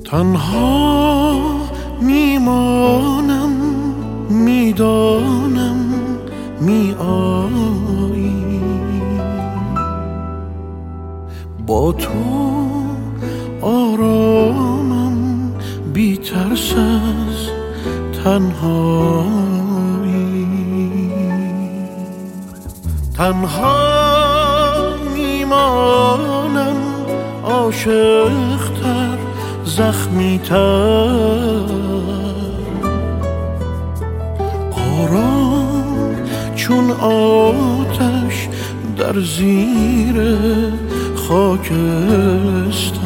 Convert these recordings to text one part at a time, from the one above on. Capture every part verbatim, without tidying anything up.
تنها میمانم، میدانم می آیی، با تو آرامم، بی ترس از تنهایی. تنها میمانم، عاشق‌تر، زخمی‌تر، آرام چون آتش در زیر خاکستر.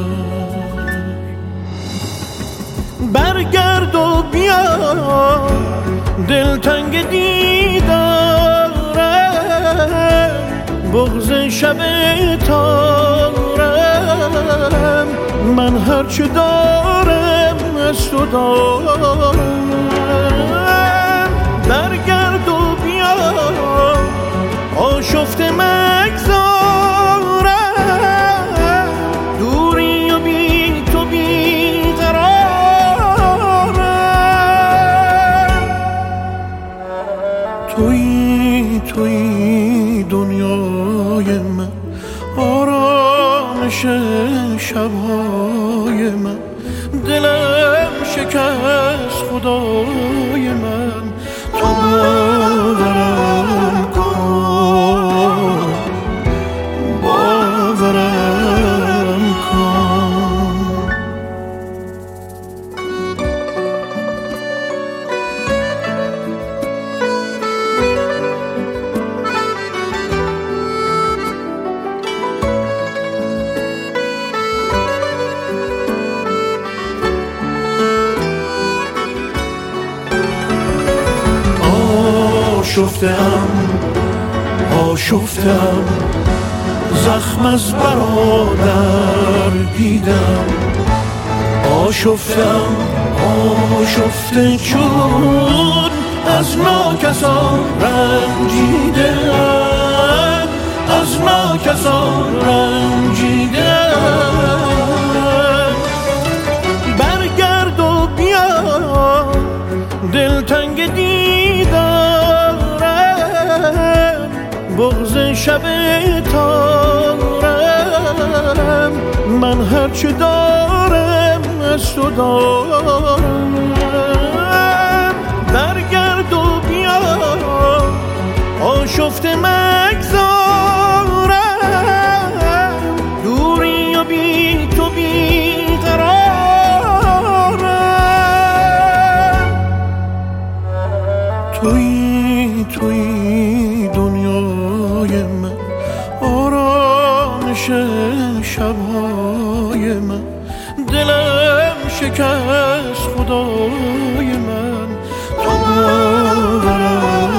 برگرد و بیا، دلتنگ دیدارم، بغض شب تارم، من هرچه دارم از تو دارم. برگرد و بیا، آشفته مگذارم، دوری و بی تو بی قرارم. تویی تویی دنیای من، آرامش شبهای من، دلم شکست خدای من. تو باورم کن، باورم کن. آشفتم آشفتم، زخم از برادر دیدم. آشفتم آشفته چون از ناکسان رنجیدم، از ناکسان رنجیدم. برگرد و بیا، دلتنگ دیدارم، بغض شب تارم، من هرچه دارم از تو دارم. برگرد و بیا، آشفته مگذارم، دوری و بی تو بی قرارم. تویی تویی دنیای من، آرامش شبهای من، دلم شکست خدای من. تو باورم